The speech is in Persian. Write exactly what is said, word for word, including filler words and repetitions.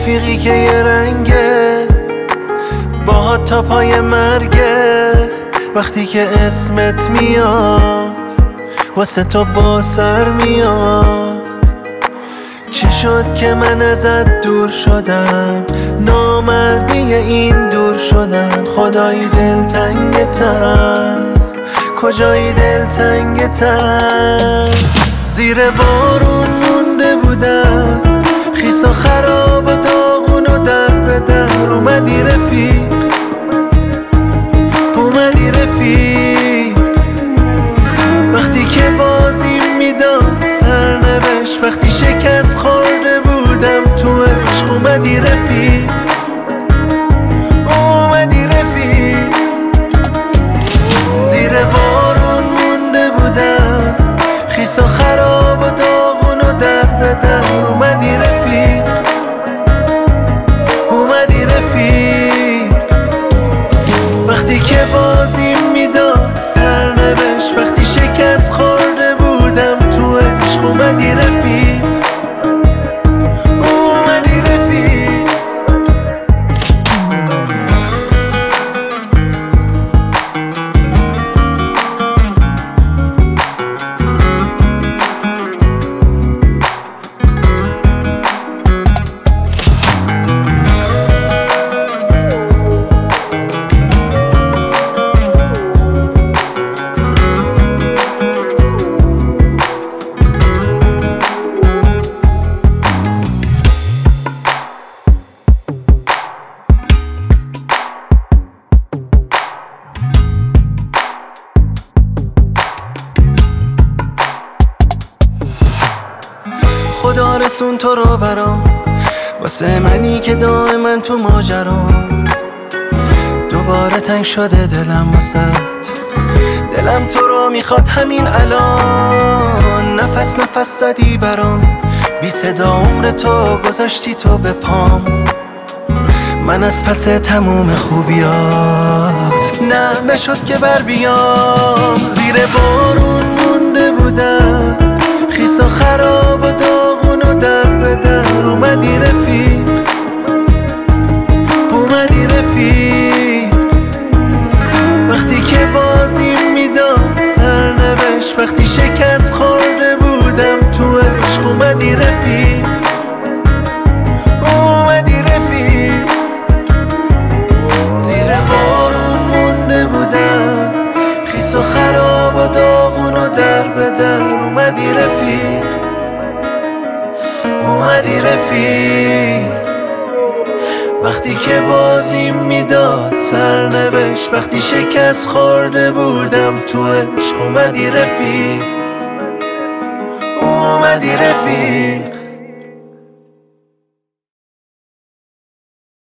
رفیقی که یه رنگه باهات تا پای مرگه. وقتی که اسمت میاد واسه تو با سر میاد. چی شد که من ازت دور شدم؟ نامردی این دور شدن. خدایی دلتنگتم، کجایی دلتنگتم؟ زیر بارون مونده بودم، خیس و خراب و داغون و در به در. اومدی رفیق، اومدی رفیق. وقتی که بازی میداد سرنوشت، وقتی شکست خورده بودم تو عشق. اومدی رفیق، اومدی رفیق. زیر بارون مونده بودم، خیس و خراب و داغون و در به در. اومدی رفیق، اومدی رفیق. وقتی که بازی میداد سرنوشت، وقتی شکست خورده بودم تو عشق. اومدی رفیق، اومدی رفیق. خدا رسون تو رو برام، واسه منی که دائما تو ماجرام. دوباره تنگ شده دلم واسط، دلم تو رو میخواد همین الان. نفس نفس زدی برام، بی صدا عمر تو گذاشتی تو به پام. من از پس تموم خوبیات نه نشد که بر بیام. زیر بارون مونده بودم، خیس و خراب و داغون و در به در. اومدی رفیق، اومدی رفیق. وقتی که بازی میداد سرنوشت، وقتی شکست خورده بودم تو عشق. اومدی رفیق، اومدی رفیق. زیر بارون مونده بودم، خیس و خراب و داغون و در به در. اومدی رفیق، اومدی رفیق. وقتی که بازی میداد سرنوشت، وقتی شکست خورده بودم تو عشق. اومدی رفیق، اومدی رفیق.